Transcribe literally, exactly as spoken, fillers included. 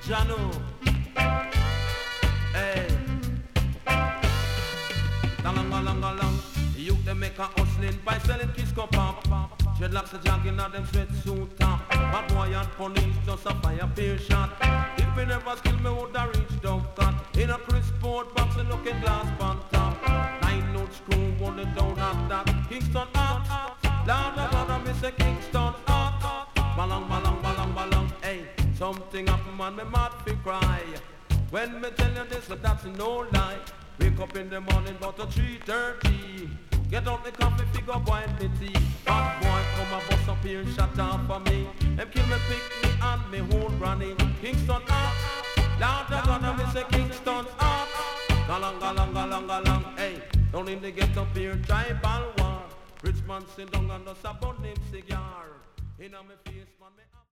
Jano. Hey. Galang, galang, galang. The youth they make a hustling by selling kiss cup pop. Dreadlocks are jogging on them sweatsuit top. Bad boy and police just a fire peer shot. If me never skill me woulda reach down cut. In a crisp sport box and looking glass on top. Nine note screw only down at that. Kingston hot. Lord of Lord I miss a Kingston hot. Balang, balang, balang, balang. Hey, something happen man me mad fi cry. When me tell you this that's no lie. Wake up in the morning about a three thirty. Get out the coffee, figure boil me tea. Bad boy come a bust up here and shut down for me. Them kill me, pick me and me whole granny. Kingston up, Lord of God, I say Kingston up. Galang, galang, galang, galang, hey. Down in the get up here, tribal war. Rich man sit down and just a bun him cigar. In a me face, man, me